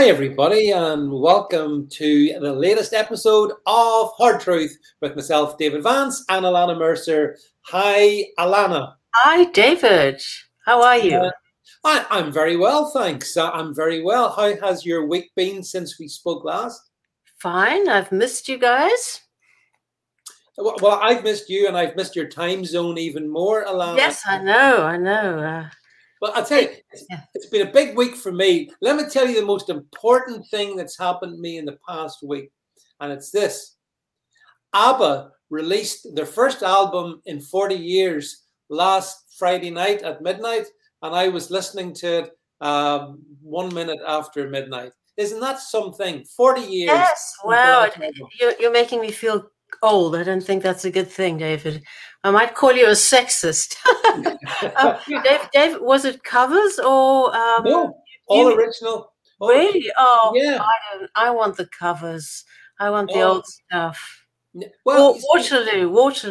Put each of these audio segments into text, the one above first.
Hi, everybody, and welcome to the latest episode of Hard Truth with myself, David Vance, and Alana Mercer. Hi, Alana. Hi, David. How are you? I'm very well, thanks. I'm very well. How has your week been since we spoke last? Fine. I've missed you guys. Well, I've missed you, and I've missed your time zone even more, Alana. Yes, I know. Well, I'll tell you, it's been a big week for me. Let me tell you the most important thing that's happened to me in the past week, and it's this. ABBA released their first album in 40 years last Friday night at midnight, and I was listening to it 1 minute after midnight. Isn't that something? 40 years. Yes, wow. You're making me feel old. I don't think that's a good thing, David. I might call you a sexist. Dave, was it covers or no, all original? Really? Oh, yeah. I want the covers. I want the old stuff. Well, Waterloo.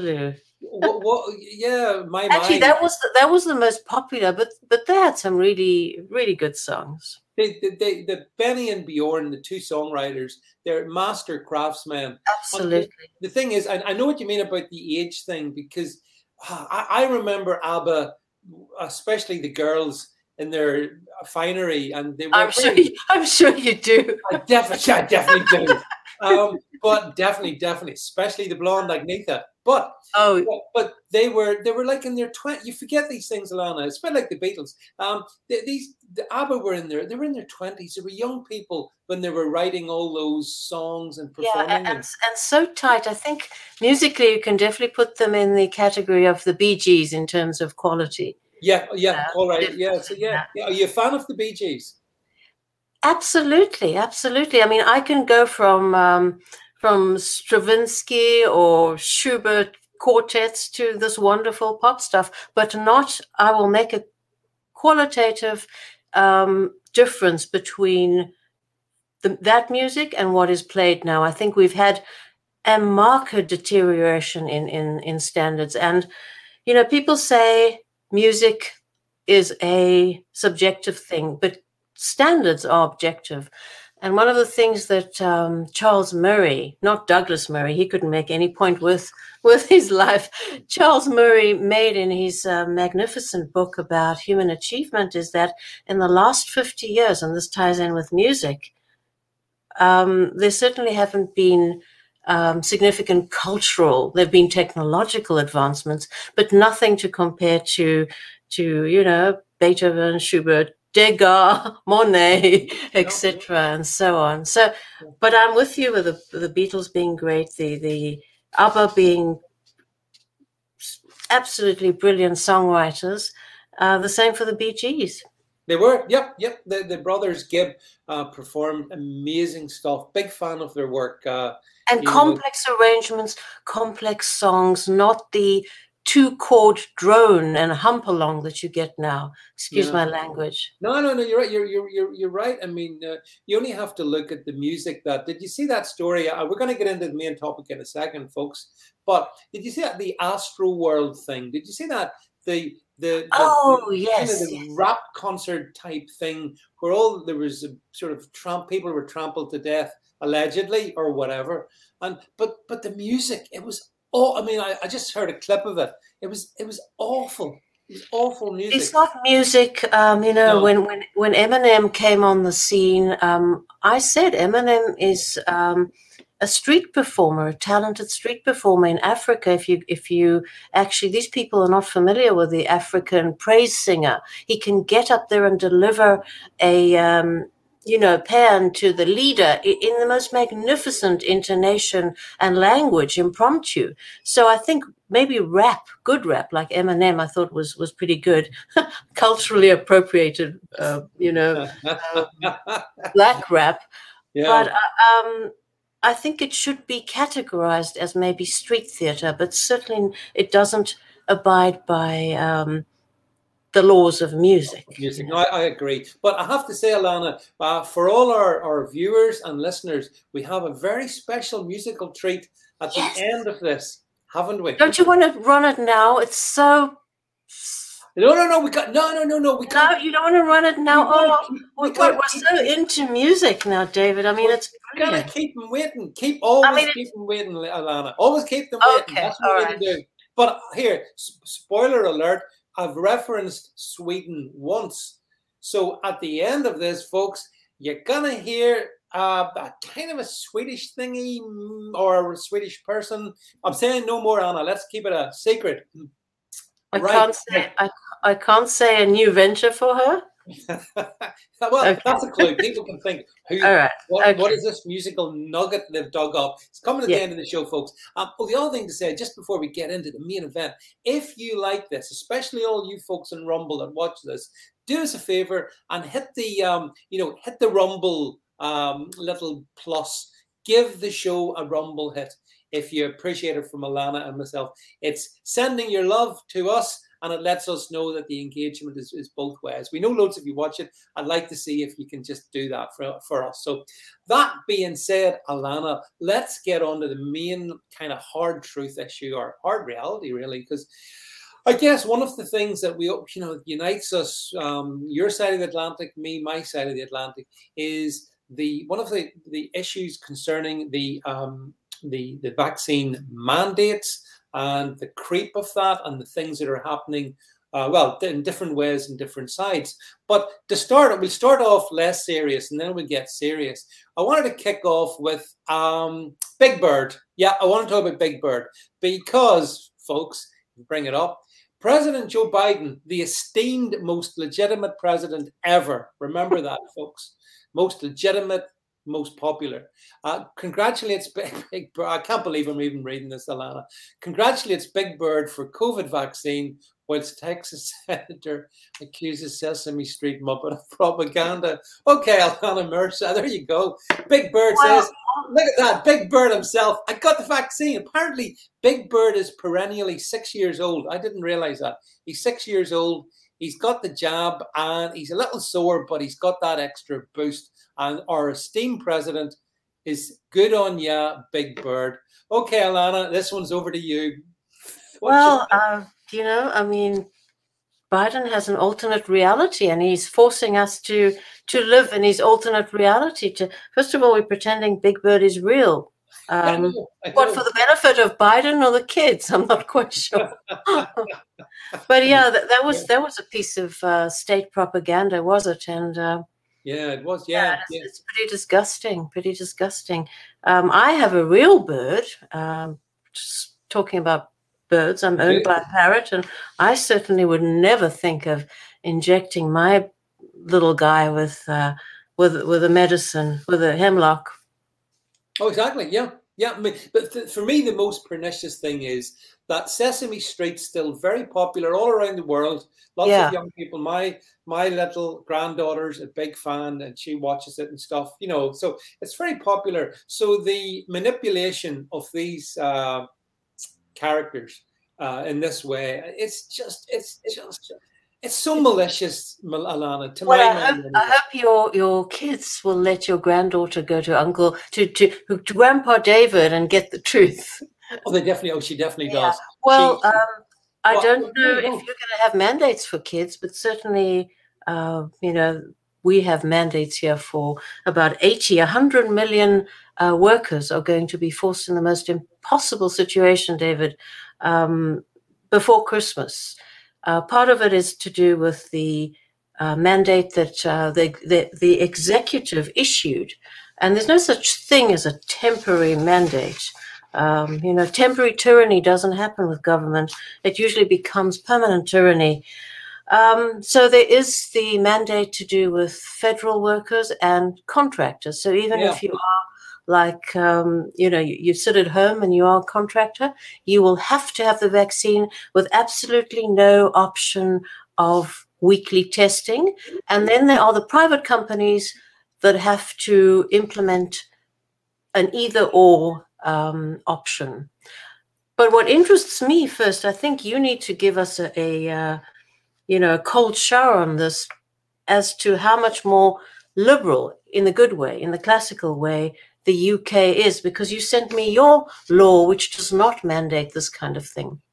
Yeah, actually, that was the most popular, but they had some really good songs. The Benny and Bjorn, the two songwriters, they're master craftsmen. Absolutely. The thing is, I know what you mean about the age thing, because I remember ABBA, especially the girls in their finery, and they were. I'm sure you do. I definitely do. But definitely, especially the blonde Agnetha. But they were like in their 20s. You forget these things, Alana. It's a bit like the Beatles. The ABBA were in their 20s. They were young people when they were writing all those songs and performing. Yeah, and so tight. I think musically you can definitely put them in the category of the Bee Gees in terms of quality. Yeah, all right. Yeah, so yeah. Are you a fan of the Bee Gees? Absolutely. I mean, I can go from Stravinsky or Schubert quartets to this wonderful pop stuff, but I will make a qualitative difference between that music and what is played now. I think we've had a marked deterioration in standards. And, people say music is a subjective thing, but standards are objective. And one of the things that Charles Murray, not Douglas Murray, he couldn't make any point with his life, Charles Murray made in his magnificent book about human achievement is that in the last 50 years, and this ties in with music, there certainly haven't been significant cultural, there have been technological advancements, but nothing to compare to Beethoven, Schubert, Degas, Monet, etc., and so on. So, but I'm with you with the Beatles being great, the ABBA being absolutely brilliant songwriters. The same for the Bee Gees. They were, yep. The brothers Gibb performed amazing stuff. Big fan of their work. And complex arrangements, complex songs, not the two-chord drone and hump along that you get now. Excuse my language. No, you're right. You're right. I mean, you only have to look at the music. Did you see that story? We're going to get into the main topic in a second, folks. But did you see that the Astro World thing? Did you see that the rap concert type thing where there was a sort of people were trampled to death allegedly or whatever, but the music, it was. Oh, I mean, I just heard a clip of it. It was awful. It was awful music. It's not music. No. When Eminem came on the scene, I said Eminem is a street performer, a talented street performer in Africa. If you actually, these people are not familiar with the African praise singer. He can get up there and deliver a pan to the leader in the most magnificent intonation and language, impromptu. So I think maybe good rap like Eminem, I thought was pretty good, culturally appropriated, black rap. Yeah. But I think it should be categorized as maybe street theater, but certainly it doesn't abide by the laws of music. No, I agree. But I have to say, Alana, for all our viewers and listeners, we have a very special musical treat at the end of this, haven't we? Don't you want to run it now? It's so No. We got no. We No, you don't want to run it now. We're so into music now, David. I mean, it's brilliant. Gotta keep them waiting. Always keep them waiting, Alana. Always keep them waiting. Okay, that's what we're going to do. But here, spoiler alert, I've referenced Sweden once. So at the end of this, folks, you're going to hear a kind of a Swedish thingy or a Swedish person. I'm saying no more, Anna. Let's keep it a secret. I can't say a new venture for her. Well, that's a clue. People can think, what is this musical nugget they've dug up? It's coming at the end of the show, folks. The other thing to say, just before we get into the main event, if you like this, especially all you folks in Rumble that watch this, do us a favor and hit the hit the Rumble little plus. Give the show a Rumble hit if you appreciate it from Alana and myself. It's sending your love to us, and it lets us know that the engagement is both ways. We know loads of you watch it. I'd like to see if you can just do that for us. So that being said, Alana, let's get on to the main kind of hard truth issue, or hard reality, really, because I guess one of the things that unites us, your side of the Atlantic, me, my side of the Atlantic, is one of the issues concerning the vaccine mandates and the creep of that and the things that are happening, in different ways and different sides. But to start, we'll start off less serious and then we'll get serious. I wanted to kick off with Big Bird. Yeah, I want to talk about Big Bird because, folks, bring it up. President Joe Biden, the esteemed, most legitimate president ever. Remember that, folks. Most legitimate, most popular. Congratulates Big Bird. I can't believe I'm even reading this, Alana. Congratulates Big Bird for COVID vaccine, whilst Texas senator accuses Sesame Street Muppet of propaganda. Okay, Alana Mercer, there you go. Big Bird says, look at that, Big Bird himself. I got the vaccine. Apparently, Big Bird is perennially 6 years old. I didn't realize that. He's 6 years old. He's got the jab and he's a little sore, but he's got that extra boost. And our esteemed president is good on ya, Big Bird. Okay, Alana, this one's over to you. I mean, Biden has an alternate reality, and he's forcing us to live in his alternate reality. First of all, we're pretending Big Bird is real. I know. What, for the benefit of Biden or the kids? I'm not quite sure. But yeah, that was a piece of state propaganda, was it? And yeah, it was. Yeah, it's pretty disgusting. I have a real bird. Just talking about birds, I'm owned by a parrot, and I certainly would never think of injecting my little guy with a medicine, with a hemlock. Oh, exactly. Yeah. I mean, but for me, the most pernicious thing is that Sesame Street's still very popular all around the world. Lots of young people. My little granddaughter's a big fan, and she watches it and stuff. So it's very popular. So the manipulation of these characters in this way, it's so malicious, Alana. I hope your kids will let your granddaughter go to Grandpa David and get the truth. Oh, she definitely does. Well, I don't know if you're going to have mandates for kids, but certainly, we have mandates here for about 100 million workers are going to be forced in the most impossible situation, David, before Christmas. Part of it is to do with the mandate that the executive issued, and there's no such thing as a temporary mandate. Temporary tyranny doesn't happen with government. It usually becomes permanent tyranny. So there is the mandate to do with federal workers and contractors. So even if you are like, you sit at home and you are a contractor, you will have to have the vaccine with absolutely no option of weekly testing. And then there are the private companies that have to implement an either-or option. But what interests me first, I think you need to give us a cold shower on this as to how much more liberal, in the good way, in the classical way, the UK is, because you sent me your law, which does not mandate this kind of thing.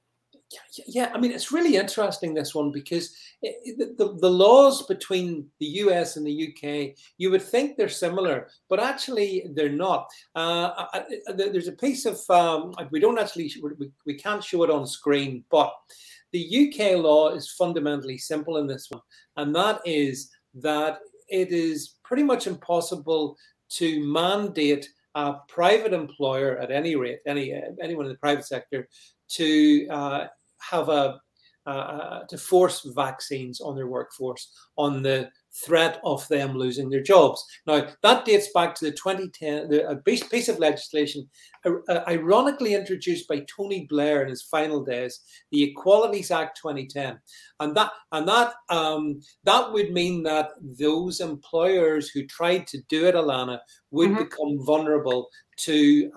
Yeah, I mean, it's really interesting, this one, because the laws between the US and the UK, you would think they're similar, but actually they're not. There's a piece of, we don't actually, we can't show it on screen, but the UK law is fundamentally simple in this one, and that is that it is pretty much impossible to mandate a private employer at any rate, anyone in the private sector, to have to force vaccines on their workforce on the threat of them losing their jobs. Now, that dates back to the 2010, a piece of legislation ironically introduced by Tony Blair in his final days, the Equalities Act 2010. And that would mean that those employers who tried to do it, Alana, would become vulnerable to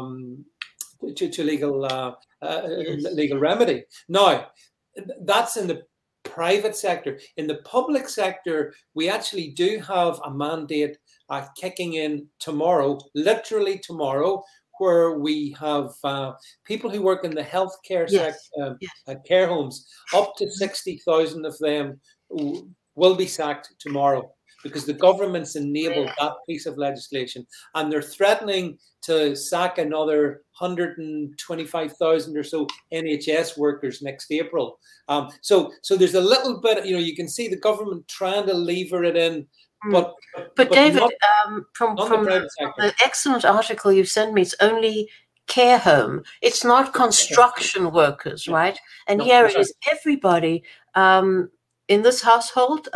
legal legal remedy. Now, that's in the private sector. In the public sector, we actually do have a mandate kicking in tomorrow, literally tomorrow, where we have people who work in the healthcare sector, care homes, up to 60,000 of them will be sacked tomorrow, because the government's enabled that piece of legislation, and they're threatening to sack another 125,000 or so NHS workers next April. So there's a little bit, you can see the government trying to lever it in, but David, from the excellent article you sent me, it's only care home. It's not construction workers, right? And here it is, everybody in this household.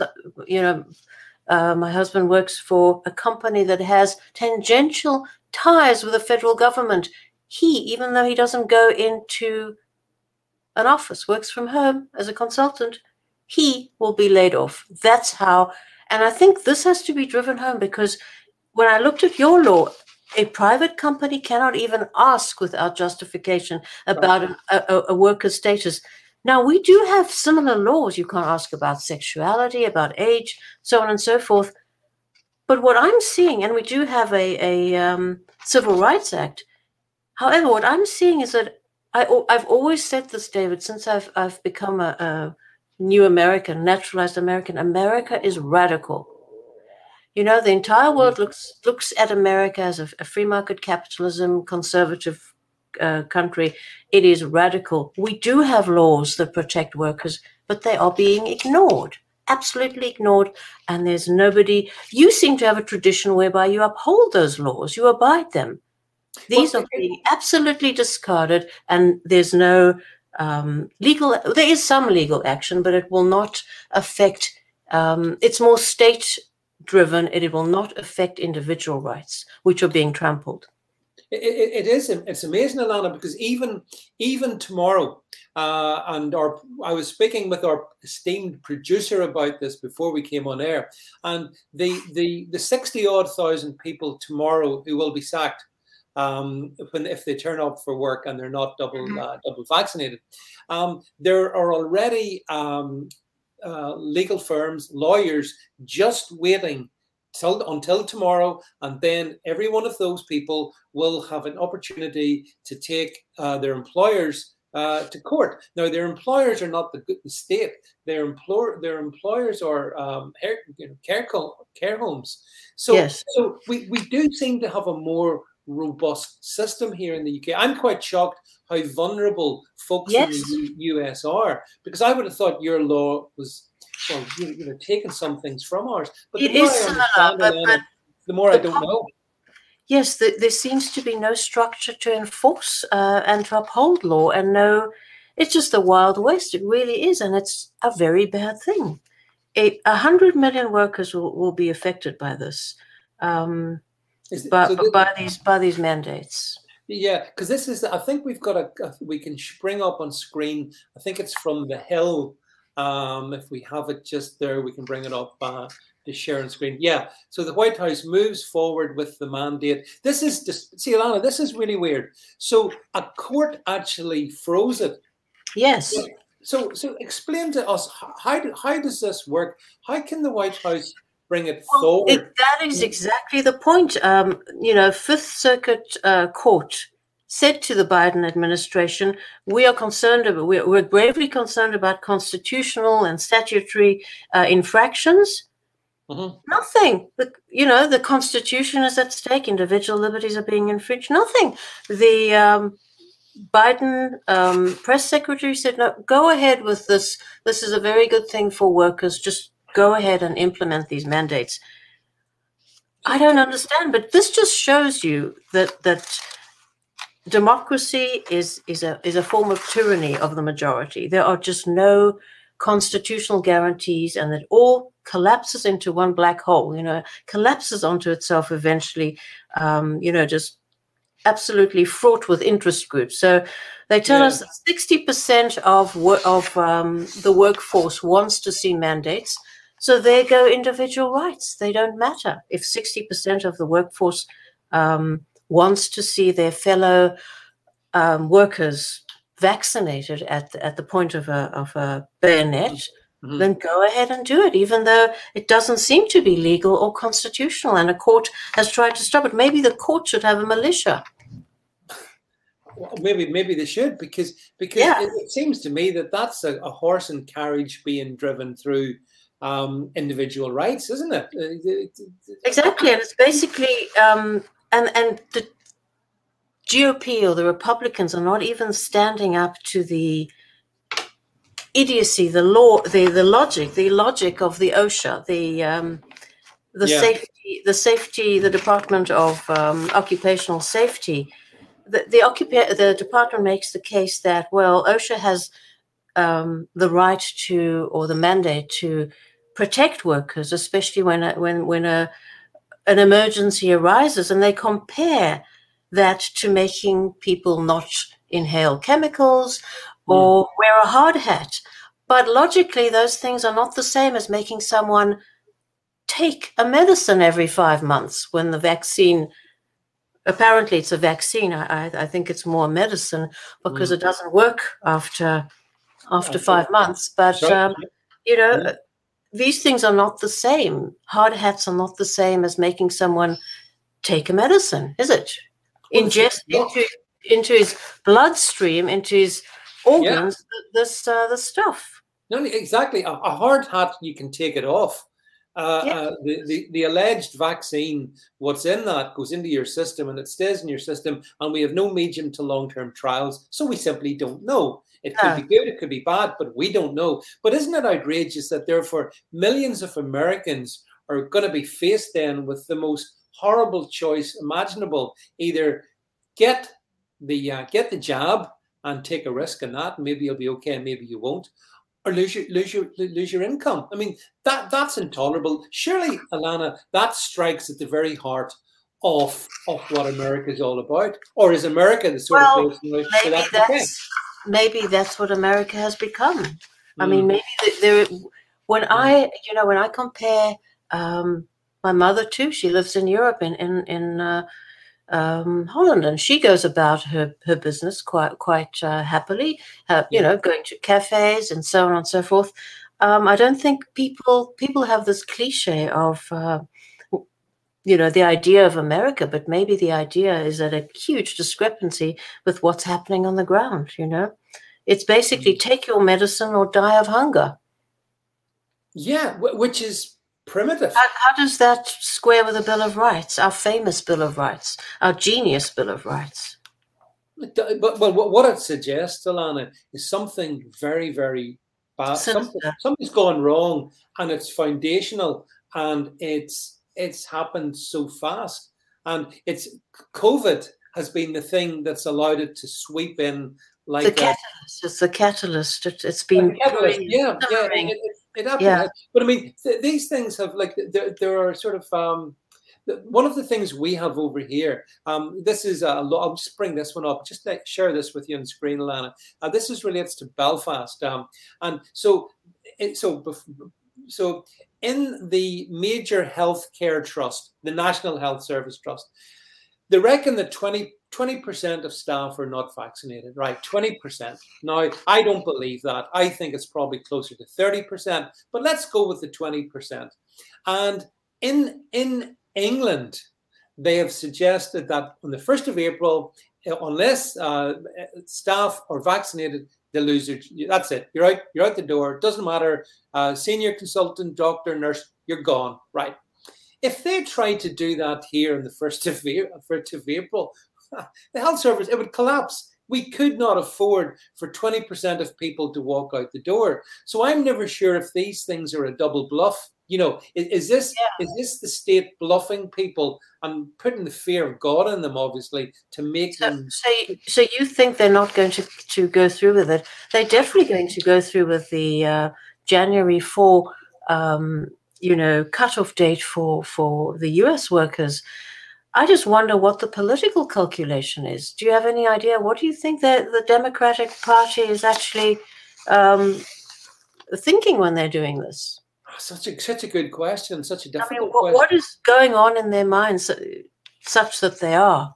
My husband works for a company that has tangential ties with the federal government. He, even though he doesn't go into an office, works from home as a consultant, he will be laid off. That's how. And I think this has to be driven home, because when I looked at your law, a private company cannot even ask without justification about a worker's status. Now, we do have similar laws. You can't ask about sexuality, about age, so on and so forth. But what I'm seeing, and we do have a Civil Rights Act. However, what I'm seeing is that I've always said this, David, since I've become a new American, naturalized American. America is radical. The entire world looks at America as a free market capitalism, conservative country. It is radical. We do have laws that protect workers, but they are being ignored, absolutely ignored. And there's nobody. You seem to have a tradition whereby you uphold those laws, you abide them. These are being absolutely discarded, and there's no legal. There is some legal action, but it will not affect. It's more state-driven. It will not affect individual rights, which are being trampled. It is. It's amazing, Alana, because even tomorrow, I was speaking with our esteemed producer about this before we came on air, and the 60,000 people tomorrow who will be sacked if they turn up for work and they're not double vaccinated, there are already legal firms, lawyers, just waiting until tomorrow, and then every one of those people will have an opportunity to take their employers to court. Now, their employers are not the state; their employers are care homes. So, yes. So we do seem to have a more robust system here in the UK. I'm quite shocked how vulnerable folks in the US are, because I would have thought your law was, well, taking some things from ours. But it is similar, but the more I don't know. Yes, there seems to be no structure to enforce and to uphold law, and it's just the Wild West. It really is, and it's a very bad thing. 100 million workers will be affected by this, by these mandates. Yeah, because this is, I think we've got we can bring up on screen, I think it's from The Hill. If we have it just there, we can bring it up to share on screen. Yeah, so the White House moves forward with the mandate. This is just, see, Alana, this is really weird. So a court actually froze it. Yes. So explain to us, how does this work? How can the White House bring it forward? That is exactly the point. Fifth Circuit Court said to the Biden administration, we are concerned about, we're gravely concerned about constitutional and statutory infractions. Mm-hmm. Nothing. The Constitution is at stake. Individual liberties are being infringed. Nothing. The Biden press secretary said, no, go ahead with this. This is a very good thing for workers. Just go ahead and implement these mandates. I don't understand, but this just shows you that democracy is a form of tyranny of the majority. There are just no constitutional guarantees, and it all collapses into one black hole, collapses onto itself eventually, just absolutely fraught with interest groups. So they tell us that 60% of the workforce wants to see mandates. So there go individual rights. They don't matter. If 60% of the workforce wants to see their fellow workers vaccinated at the point of a bayonet, then go ahead and do it, even though it doesn't seem to be legal or constitutional, and a court has tried to stop it. Maybe the court should have a militia. Well, maybe they should, because it seems to me that that's a horse and carriage being driven through individual rights, isn't it? Exactly, and it's basically and the GOP or the Republicans are not even standing up to the idiocy, the law, the logic of the OSHA, safety, the Department of Occupational Safety. The department makes the case that, well, OSHA has the right to, or the mandate to, protect workers, especially when an emergency arises, and they compare that to making people not inhale chemicals or wear a hard hat. But logically, those things are not the same as making someone take a medicine every 5 months when the vaccine, apparently it's a vaccine. I think it's more medicine because it doesn't work after 5 months. But, these things are not the same. Hard hats are not the same as making someone take a medicine, is it? Ingest into his bloodstream, into his organs, this stuff. No, exactly. A hard hat, you can take it off. The alleged vaccine, what's in that goes into your system and it stays in your system, and we have no medium to long-term trials, so we simply don't know. It could be good, it could be bad, but we don't know. But isn't it outrageous that therefore millions of Americans are going to be faced then with the most horrible choice imaginable? Either get the jab and take a risk in that, maybe you'll be okay, and maybe you won't, or lose your income. I mean, that's intolerable. Surely, Alana, that strikes at the very heart of what America is all about. Or is America the sort of place maybe that's what America has become. I mean, maybe when I compare my mother too, she lives in Europe in Holland, and she goes about her business quite happily, going to cafes and so on and so forth. I don't think people have this cliche of the idea of America, but maybe the idea is at a huge discrepancy with what's happening on the ground. It's basically take your medicine or die of hunger. Yeah, which is primitive. How does that square with the Bill of Rights, our famous Bill of Rights, our genius Bill of Rights? But what it suggests, Alana, is something very, very bad. Something's gone wrong, and it's foundational, and it's happened so fast. And COVID has been the thing that's allowed it to sweep in like the catalyst. It's the catalyst. It's been it happened. But I mean, these things have there are sort of one of the things we have over here. This is I'll just bring this one up. Just share this with you on screen, Alana. This relates to Belfast, and so in the major healthcare trust, the National Health Service Trust, they reckon that 20% of staff are not vaccinated, right? 20%. Now, I don't believe that. I think it's probably closer to 30%, but let's go with the 20%. And in England, they have suggested that on the 1st of April, unless staff are vaccinated, they lose their. That's it. You're out. You're out the door. It doesn't matter. Senior consultant, doctor, nurse, you're gone. Right. If they tried to do that here on the 1st of April, the health service, it would collapse. We could not afford for 20% of people to walk out the door. So I'm never sure if these things are a double bluff. You know, is this the state bluffing people and putting the fear of God in them, obviously, to make them? So you think they're not going to go through with it? They're definitely going to go through with the January 4, cutoff date for the U.S. workers. I just wonder what the political calculation is. Do you have any idea? What do you think that the Democratic Party is actually thinking when they're doing this? Such a good question. Such a difficult question. What is going on in their minds such that they are?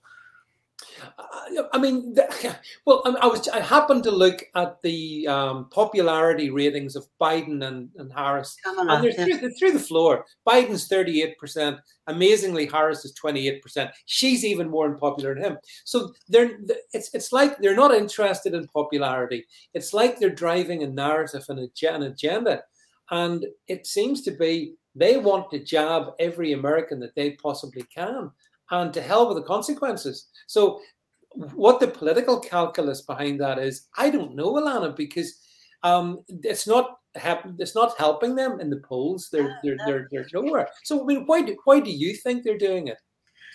I happened to look at the popularity ratings of Biden and Harris, and they're through the floor. Biden's 38%. Amazingly, Harris is 28%. She's even more unpopular than him. So it's like they're not interested in popularity. It's like they're driving a narrative and an agenda. And it seems to be they want to jab every American that they possibly can, and to hell with the consequences. So what the political calculus behind that is, I don't know, Alana, because it's not helping them in the polls. They're nowhere. So I mean, why do you think they're doing it?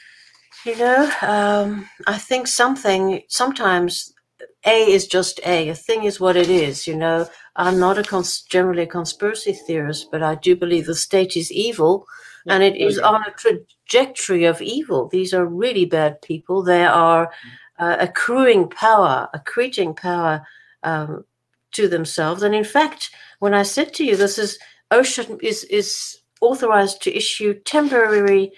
I think sometimes A is just A. A thing is what it is. I'm not generally a conspiracy theorist, but I do believe the state is evil, and it is on a trajectory of evil. These are really bad people. They are accreting power to themselves. And in fact, when I said to you, OSHA is authorized to issue temporary,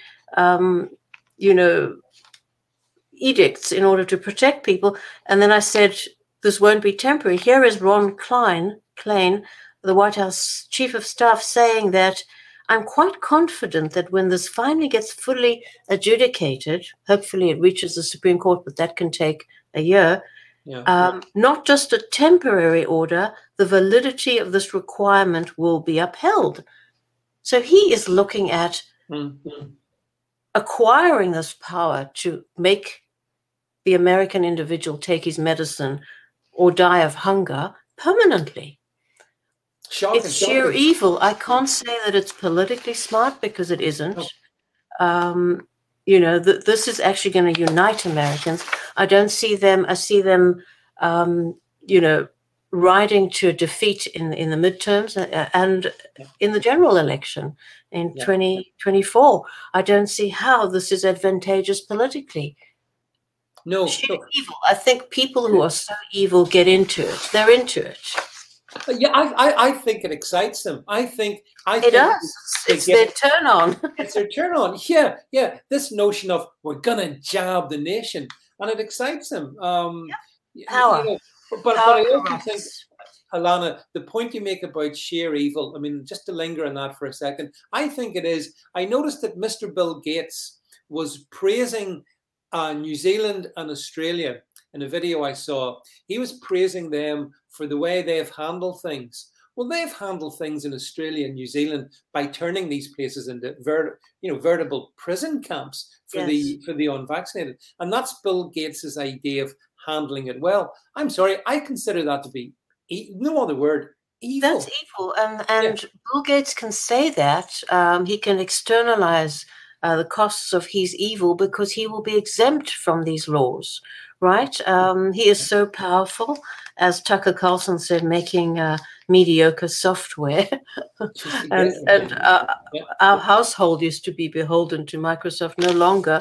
edicts in order to protect people. And then I said, this won't be temporary. Here is Ron Klain, the White House Chief of Staff, saying that I'm quite confident that when this finally gets fully adjudicated, hopefully it reaches the Supreme Court, but that can take a year, not just a temporary order, the validity of this requirement will be upheld. So he is looking at acquiring this power to make the American individual take his medicine or die of hunger permanently. It's sheer evil. I can't say that it's politically smart, because it isn't. This is actually going to unite Americans. I see them, riding to a defeat in the midterms and in the general election in 2024. I don't see how this is advantageous politically. No. Evil. I think people who are so evil get into it. They're into it. Yeah, I think it excites them. I think it does. It's their turn on. It's their turn on. Yeah. This notion of we're gonna jab the nation, and it excites them. Power. But I also think, Alana, the point you make about sheer evil. I mean, just to linger on that for a second, I think it is. I noticed that Mr. Bill Gates was praising New Zealand and Australia in a video I saw. He was praising them for the way they have handled things. Well, they've handled things in Australia and New Zealand by turning these places into veritable prison camps for the unvaccinated. And that's Bill Gates's idea of handling it well. I'm sorry, I consider that to be no other word. Evil. That's evil, and Bill Gates can say that. He can externalize the costs of his evil because he will be exempt from these laws. Right? He is so powerful, as Tucker Carlson said, making mediocre software. and our household used to be beholden to Microsoft, no longer.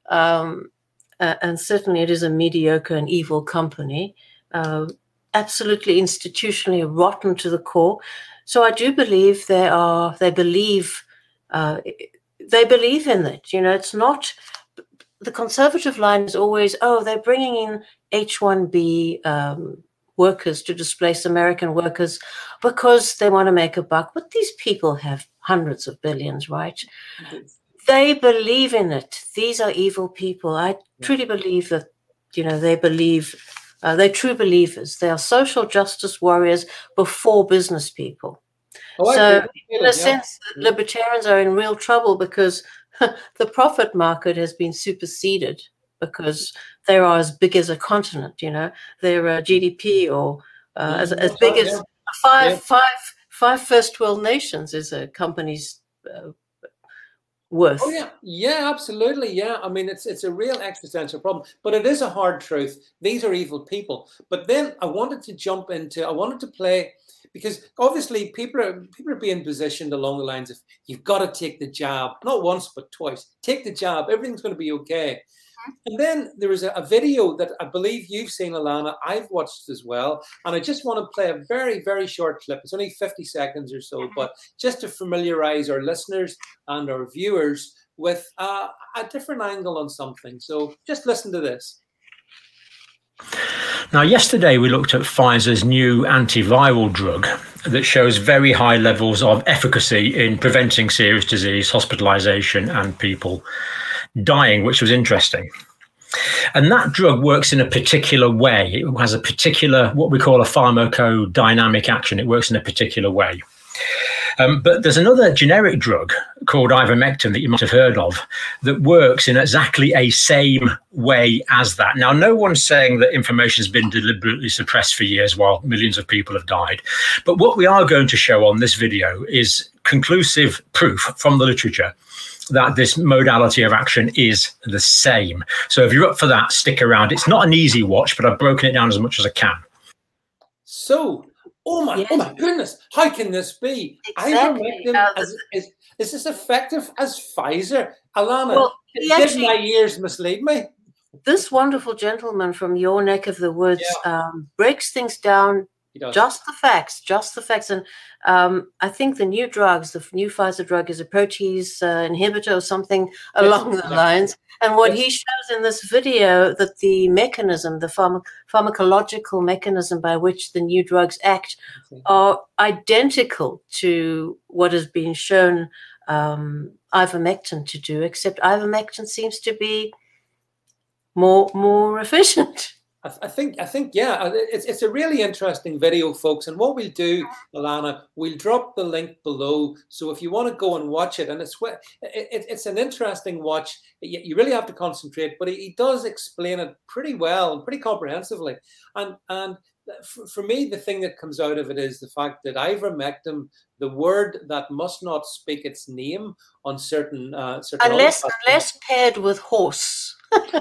And certainly it is a mediocre and evil company, absolutely institutionally rotten to the core. So I do believe they believe in it. It's not. The conservative line is always, they're bringing in H-1B workers to displace American workers because they want to make a buck. But these people have hundreds of billions, right? They believe in it. These are evil people. I truly believe that they believe, they're true believers. They are social justice warriors before business people. So in a sense, libertarians are in real trouble because the profit market has been superseded because they are as big as a continent, they're GDP or as big as five first world nations is a company's worth. Oh yeah, absolutely. Yeah, I mean it's a real existential problem, but it is a hard truth. These are evil people. But then I wanted to play, because obviously people are being positioned along the lines of, you've got to take the jab, not once but twice. Take the jab, everything's going to be okay. And then there was a video that I believe you've seen, Alana, I've watched as well. And I just want to play a very, very short clip. It's only 50 seconds or so, but just to familiarize our listeners and our viewers with a different angle on something. So just listen to this. Now, yesterday we looked at Pfizer's new antiviral drug that shows very high levels of efficacy in preventing serious disease, hospitalization, and people dying, which was interesting. And that drug works in a particular way. It has a particular, what we call a pharmacodynamic action. It works in a particular way. But there's another generic drug called ivermectin that you might have heard of that works in exactly a same way as that. Now, no one's saying that information has been deliberately suppressed for years while millions of people have died. But what we are going to show on this video is conclusive proof from the literature that this modality of action is the same. So if you're up for that, stick around. It's not an easy watch, but I've broken it down as much as I can. So, oh my goodness, how can this be? Exactly. Is this effective as Pfizer? Alana, did my ears mislead me? This wonderful gentleman from your neck of the woods breaks things down. Just the facts. And I think the new Pfizer drug is a protease inhibitor or something along the lines. And what he shows in this video, that the mechanism, the pharmacological mechanism by which the new drugs act are identical to what has been shown ivermectin to do, except ivermectin seems to be more efficient. I think, it's a really interesting video, folks. And what we'll do, Alana, we'll drop the link below. So if you want to go and watch it, and it's an interesting watch. You really have to concentrate, but he does explain it pretty well and pretty comprehensively. And for me, the thing that comes out of it is the fact that ivermectin, the word that must not speak its name on certain unless paired with horse.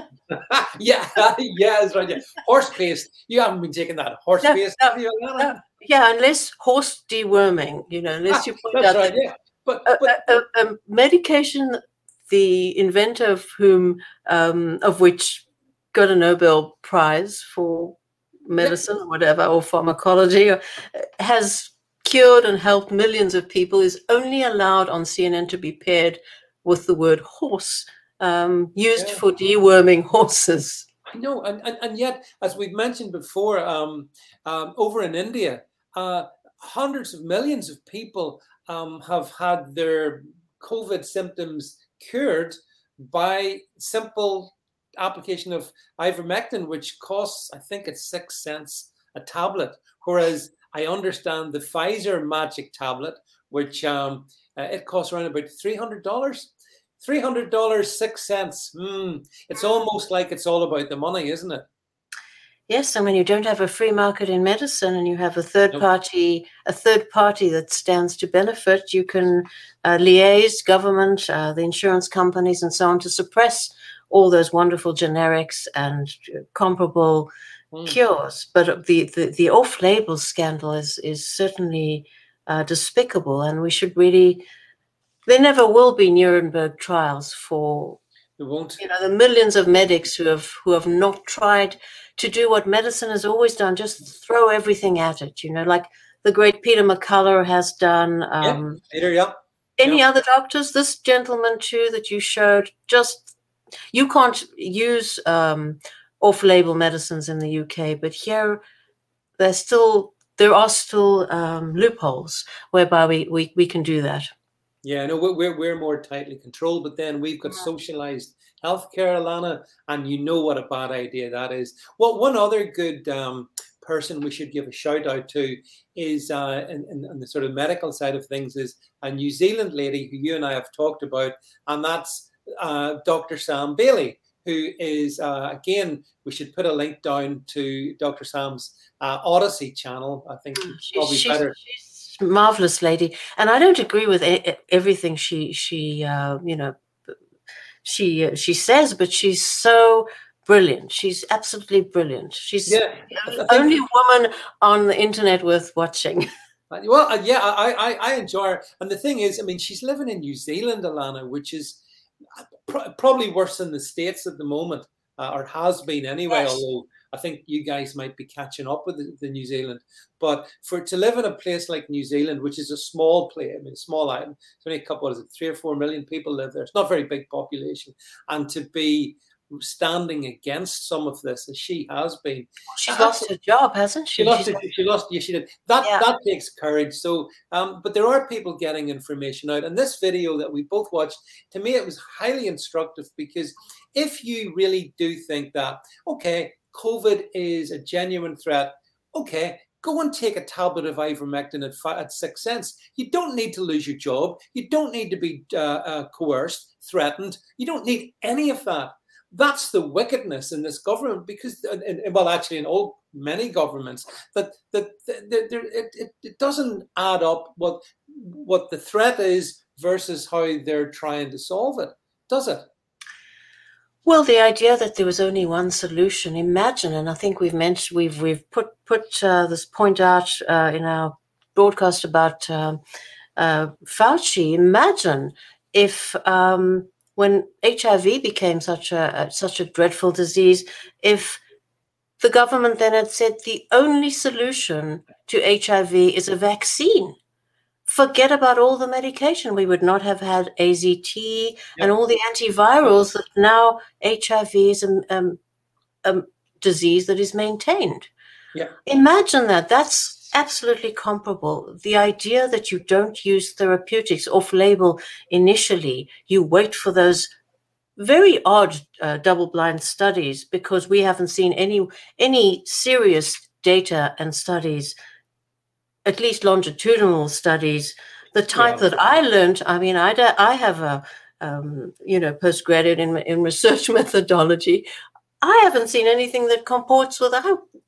That's right. Yeah. Horse paste. You haven't been taking that horse paste, have you, Alana? Yeah, unless horse deworming, unless you point out right, yeah. But a medication, the inventor of whom, of which got a Nobel Prize for medicine or whatever, or pharmacology, has cured and helped millions of people, is only allowed on CNN to be paired with the word horse. Used for deworming horses. I know, and yet, as we've mentioned before, over in India, hundreds of millions of people have had their COVID symptoms cured by simple application of ivermectin, which costs, I think it's 6 cents a tablet, whereas I understand the Pfizer magic tablet, which it costs around about $300. $300, 6 cents. It's almost like it's all about the money, isn't it? Yes, and when you don't have a free market in medicine and you have a third party that stands to benefit, you can liaise government, the insurance companies, and so on to suppress all those wonderful generics and comparable cures. But the off-label scandal is certainly despicable, and we should really. There never will be Nuremberg trials for the millions of medics who have not tried to do what medicine has always done, just throw everything at it, like the great Peter McCullough has done. Any other doctors? This gentleman too that you showed, you can't use off-label medicines in the UK, but here there are still loopholes whereby we can do that. Yeah, no, we're more tightly controlled, but then we've got socialized healthcare, Alana, and you know what a bad idea that is. Well, one other good person we should give a shout out to is in the sort of medical side of things is a New Zealand lady who you and I have talked about, and that's Dr. Sam Bailey, who is, again, we should put a link down to Dr. Sam's Odyssey channel. I think she's probably better. She's a marvelous lady. And I don't agree with everything she says, but she's so brilliant. She's absolutely brilliant. She's the only woman on the internet worth watching. Well, I enjoy her. And the thing is, I mean, she's living in New Zealand, Alana, which is probably worse than the States at the moment, or has been anyway, yes. Although I think you guys might be catching up with the New Zealand. But to live in a place like New Zealand, which is a small place, I mean, a small island, it's only a couple, 3 or 4 million people live there. It's not a very big population. And to be standing against some of this as she has been. She's lost her job, hasn't she? She did. That takes courage. So, but there are people getting information out. And this video that we both watched, to me, it was highly instructive, because if you really do think that, okay, COVID is a genuine threat, okay, go and take a tablet of ivermectin at 6 cents. You don't need to lose your job. You don't need to be coerced, threatened. You don't need any of that. That's the wickedness in this government, because, well, actually in many governments, that it doesn't add up what the threat is versus how they're trying to solve it, does it? Well, the idea that there was only one solution, imagine, and I think we've put this point out in our broadcast about Fauci. Imagine if when HIV became such a dreadful disease, if the government then had said the only solution to HIV is a vaccine. Forget about all the medication. We would not have had AZT and all the antivirals that now HIV is a disease that is maintained. Yeah. Imagine that. That's absolutely comparable. The idea that you don't use therapeutics off-label initially, you wait for those very odd double-blind studies, because we haven't seen any serious data and studies, at least longitudinal studies, the type that I learned. I mean, I have a postgraduate in research methodology. I haven't seen anything that comports with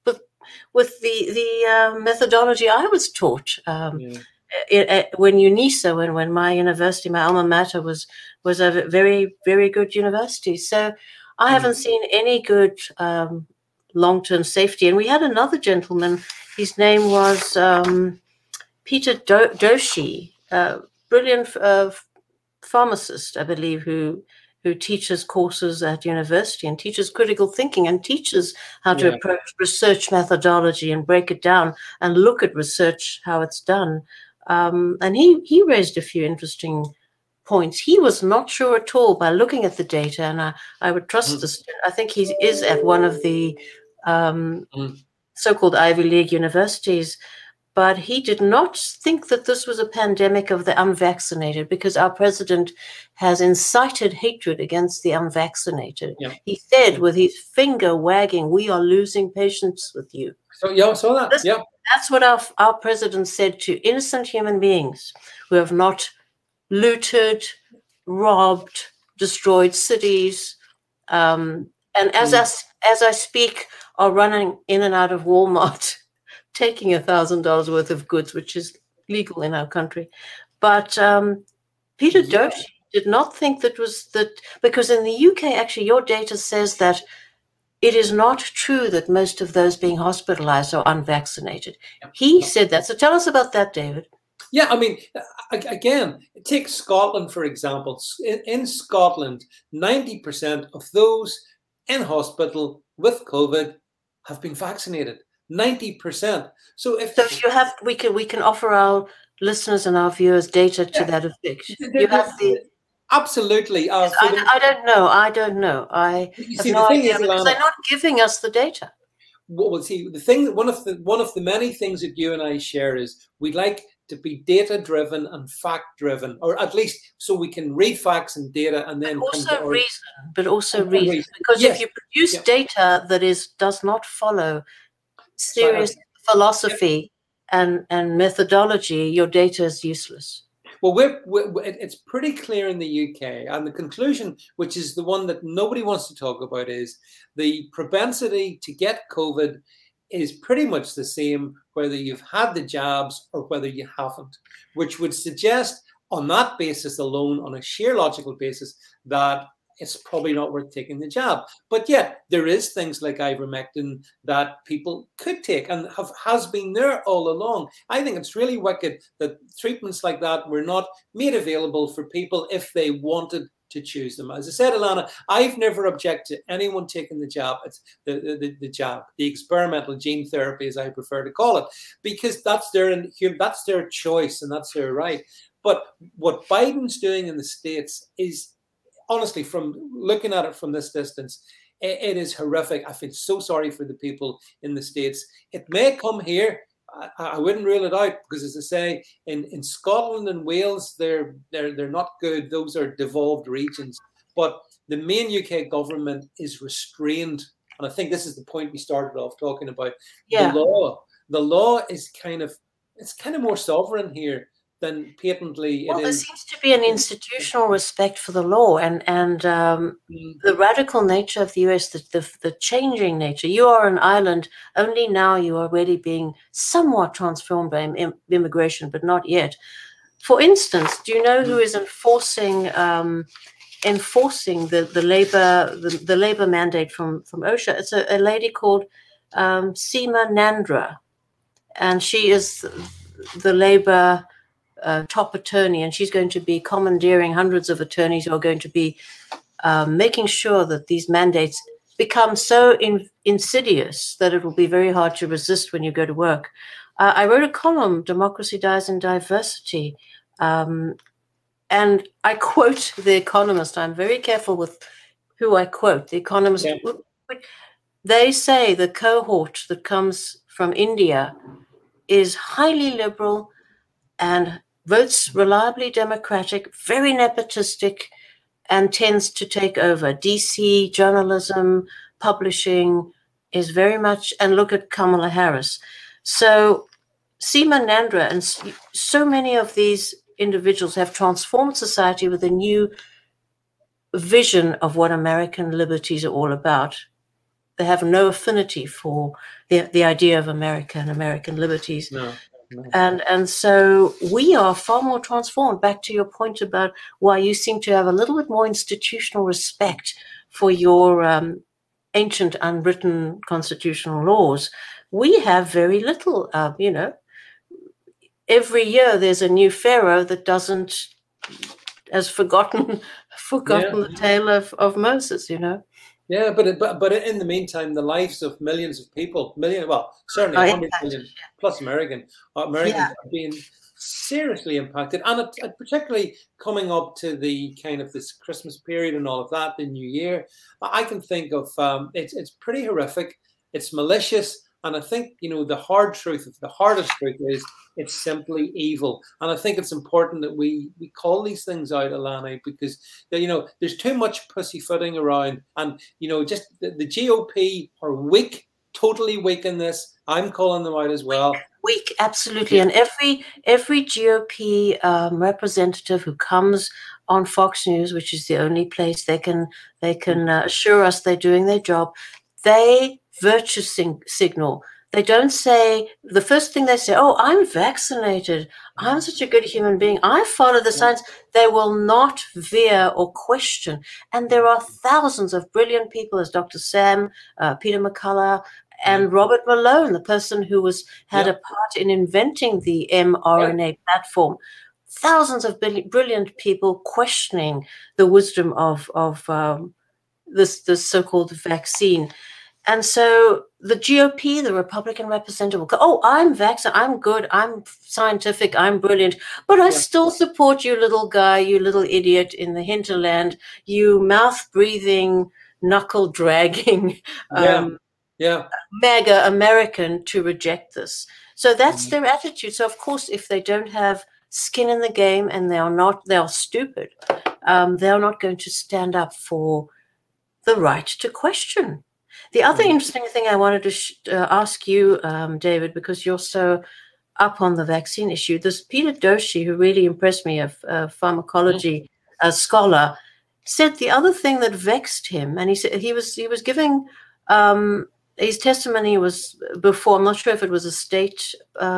the methodology I was taught when UNISA, when my university, my alma mater, was a very, very good university. So I haven't seen any good long-term safety. And we had another gentleman, his name was Peter Doshi, brilliant pharmacist, I believe, who teaches courses at university and teaches critical thinking and teaches how to approach research methodology and break it down and look at research, how it's done. And he raised a few interesting points. He was not sure at all by looking at the data, and I would trust this. I think he is at one of the so-called Ivy League universities, but he did not think that this was a pandemic of the unvaccinated, because our president has incited hatred against the unvaccinated. Yeah. He said with his finger wagging, "We are losing patience with you." So I saw that. That's what our president said to innocent human beings who have not looted, robbed, destroyed cities, and as I speak, are running in and out of Walmart, taking $1,000 worth of goods, which is legal in our country. But Peter Doshi did not think because in the UK, actually, your data says that it is not true that most of those being hospitalized are unvaccinated. He said that. So tell us about that, David. Yeah, I mean, again, take Scotland, for example. In Scotland, 90% of those in hospital with COVID have been vaccinated. 90%. So we can offer our listeners and our viewers data to that effect. You have absolutely. I don't know. I have no idea, because they're not giving us the data. we'll see. The thing, one of the many things that you and I share is we like to be data driven and fact driven, or at least so we can read facts and data and then but also reason. Because if you produce data that does not follow serious philosophy and methodology, your data is useless. Well, it's pretty clear in the UK, and the conclusion, which is the one that nobody wants to talk about, is the propensity to get COVID is pretty much the same whether you've had the jabs or whether you haven't, which would suggest on that basis alone, on a sheer logical basis, that it's probably not worth taking the jab. But yet there is things like ivermectin that people could take and has been there all along. I think it's really wicked that treatments like that were not made available for people if they wanted to choose them. As I said, Alana, I've never objected to anyone taking the jab. It's the jab, the experimental gene therapy, as I prefer to call it, because that's their choice and that's their right. But what Biden's doing in the States is, honestly, from looking at it from this distance, it is horrific. I feel so sorry for the people in the States. It may come here. I wouldn't rule it out because, as I say, in Scotland and Wales, they're not good. Those are devolved regions. But the main UK government is restrained, and I think this is the point we started off talking about. Yeah. The law is kind of more sovereign here than patently it is. There seems to be an institutional respect for the law and the radical nature of the US, the changing nature. You are an island, only now you are already being somewhat transformed by immigration, but not yet. For instance, do you know who is enforcing the labor mandate from OSHA? It's a lady called Seema Nandra, and she is the labor top attorney, and she's going to be commandeering hundreds of attorneys who are going to be making sure that these mandates become so insidious that it will be very hard to resist when you go to work. I wrote a column, Democracy Dies in Diversity, and I quote The Economist. I'm very careful with who I quote. The Economist, they say the cohort that comes from India is highly liberal and votes reliably Democratic, very nepotistic, and tends to take over. DC journalism, publishing is very much, and look at Kamala Harris. So Seema Nandra and so many of these individuals have transformed society with a new vision of what American liberties are all about. They have no affinity for the idea of America and American liberties. No. And so we are far more transformed. Back to your point about why you seem to have a little bit more institutional respect for your ancient unwritten constitutional laws. We have very little, every year there's a new pharaoh that has forgotten the tale of Moses, Yeah, but in the meantime, the lives of millions of people, certainly 100 million plus Americans are being seriously impacted. And it particularly coming up to the kind of this Christmas period and all of that, the New Year, I can think of, it's pretty horrific. It's malicious. And I think, the hardest truth is it's simply evil. And I think it's important that we call these things out, Alana, because, there's too much pussyfooting around. And, just the GOP are weak, totally weak in this. I'm calling them out as well. Weak, absolutely. And every GOP representative who comes on Fox News, which is the only place they can assure us they're doing their job, they virtue signal. They don't say, the first thing they say, oh, I'm vaccinated. I'm such a good human being. I follow the science. They will not veer or question. And there are thousands of brilliant people, as Dr. Sam, Peter McCullough, and Robert Malone, the person who had a part in inventing the mRNA platform. Thousands of brilliant people questioning the wisdom of this so-called vaccine. And so the GOP, the Republican representative, will go, oh, I'm vaccinated, I'm good, I'm scientific, I'm brilliant, but I still support you, little guy, you little idiot in the hinterland, you mouth-breathing, knuckle-dragging mega American to reject this. So that's their attitude. So of course, if they don't have skin in the game and they are stupid, they're not going to stand up for the right to question. The other interesting thing I wanted to ask you, David, because you're so up on the vaccine issue, this Peter Doshi, who really impressed me, a pharmacology scholar, said the other thing that vexed him, and he said he was giving his testimony was before, I'm not sure if it was a state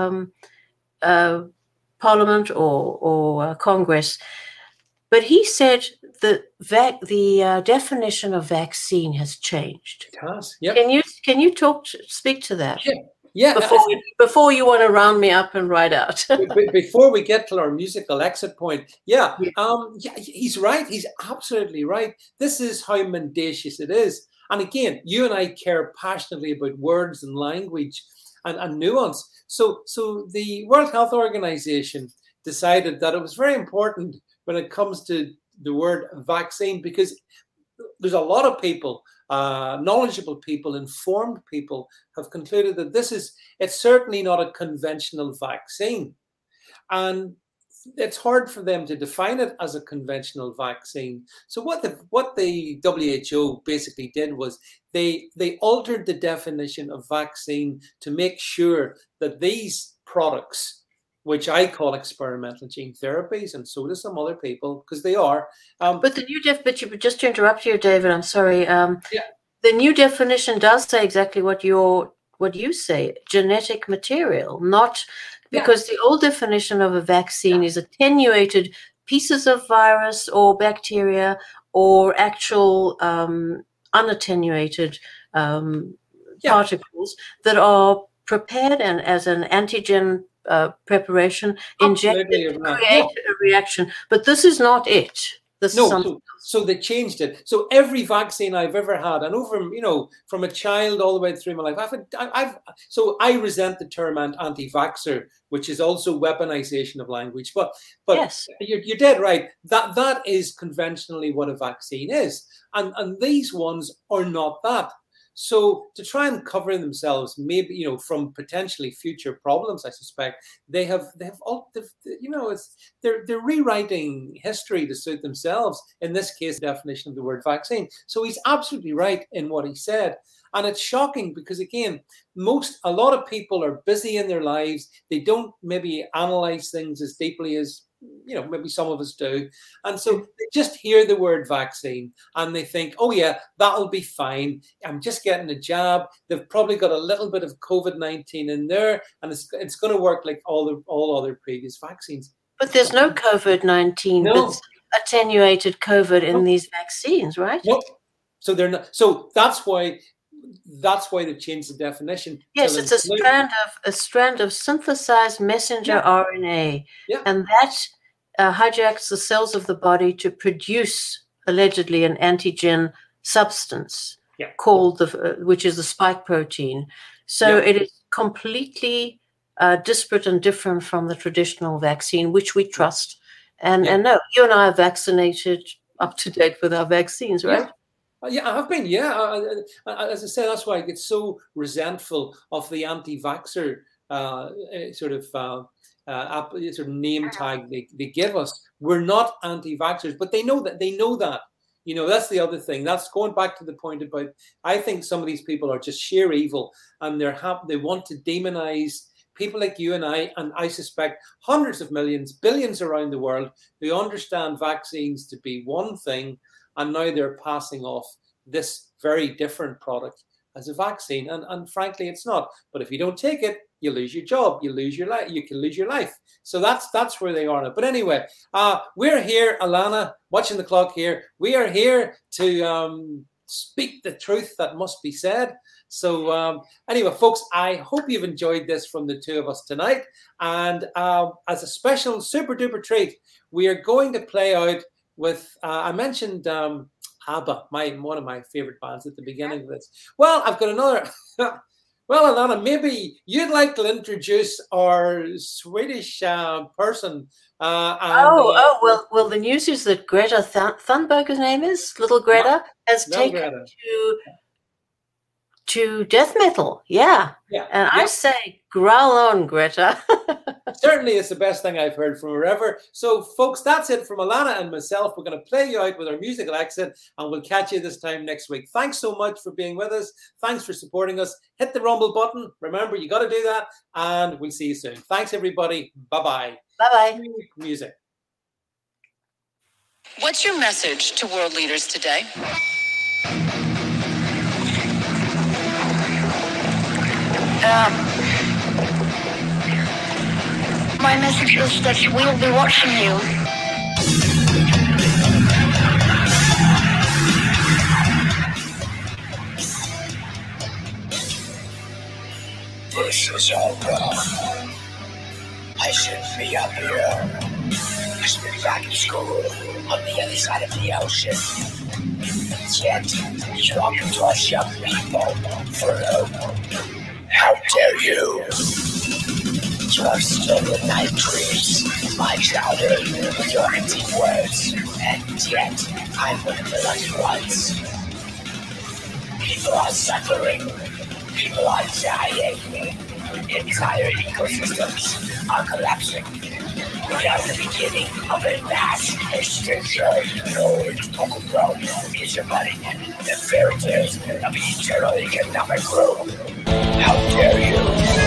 parliament or Congress, but he said the definition of vaccine has changed. It has, yeah. Can you speak to that? Yeah. Before you want to round me up and ride out. Before we get to our musical exit point, he's right. He's absolutely right. This is how mendacious it is. And again, you and I care passionately about words and language and nuance. So the World Health Organization decided that it was very important when it comes to the word vaccine, because there's a lot of people, knowledgeable people, informed people have concluded that it's certainly not a conventional vaccine. And it's hard for them to define it as a conventional vaccine. So what the WHO basically did was they altered the definition of vaccine to make sure that these products, which I call experimental gene therapies, and so do some other people, because they are. But the new just to interrupt you, David, I'm sorry. The new definition does say exactly what you say, genetic material, not because the old definition of a vaccine is attenuated pieces of virus or bacteria or actual unattenuated particles that are prepared and as an antigen preparation injected to create a reaction. But this is not it. So they changed it. So every vaccine I've ever had, and over, from a child all the way through my life, so I resent the term anti-vaxxer, which is also weaponization of language. But yes, you're dead right. That is conventionally what a vaccine is, and these ones are not that. So to try and cover themselves, maybe from potentially future problems, I suspect they're rewriting history to suit themselves. In this case, the definition of the word vaccine. So he's absolutely right in what he said, and it's shocking because again, a lot of people are busy in their lives. They don't maybe analyze things as deeply as maybe some of us do. And so they just hear the word vaccine and they think, oh yeah, that'll be fine. I'm just getting a jab. They've probably got a little bit of COVID-19 in there and it's going to work like all other previous vaccines. But there's no COVID-19, but attenuated COVID in these vaccines, right? No. So they're not. So that's why they've changed the definition. Yes, it's a strand of synthesized messenger RNA, and that hijacks the cells of the body to produce allegedly an antigen substance called which is the spike protein. So it is completely disparate and different from the traditional vaccine, which we trust. And no, you and I are vaccinated, up to date with our vaccines, right? Yeah, I have been. Yeah, as I say, that's why I get so resentful of the anti-vaxxer sort of name tag they give us. We're not anti-vaxxers, but they know that. That's the other thing. That's going back to the point about. I think some of these people are just sheer evil, and they want to demonize people like you and I suspect hundreds of millions, billions around the world who understand vaccines to be one thing. And now they're passing off this very different product as a vaccine. And frankly, it's not. But if you don't take it, you lose your job, you lose your life, you can lose your life. So that's where they are now. But anyway, we're here, Alana, watching the clock here. We are here to speak the truth that must be said. So anyway, folks, I hope you've enjoyed this from the two of us tonight. And as a special super duper treat, we are going to play out with, I mentioned ABBA, one of my favorite bands at the beginning of this. Well, I've got another. Well, Alana, maybe you'd like to introduce our Swedish person. Well, the news is that Greta Thunberg, his name is, little Greta, has taken to to death metal. Yeah. And I say, growl on, Greta. Certainly it's the best thing I've heard from her ever. So, folks, that's it from Alana and myself. We're going to play you out with our musical exit, and we'll catch you this time next week. Thanks so much for being with us. Thanks for supporting us. Hit the rumble button. Remember, you got to do that, and we'll see you soon. Thanks, everybody. Bye-bye. Bye-bye. Music. What's your message to world leaders today? My message is that we'll be watching you. This is all wrong. I shouldn't be up here. I should be back in school on the other side of the ocean. Yet, you're talking to us young people for hope. How dare you? You have stolen my dreams, my childhood, with your empty words, and yet I'm one of the lucky ones. People are suffering, people are dying, entire ecosystems are collapsing. We are the beginning of a mass extinction. Lord Pokemon is running the fairy tales of eternal economic growth. How dare you?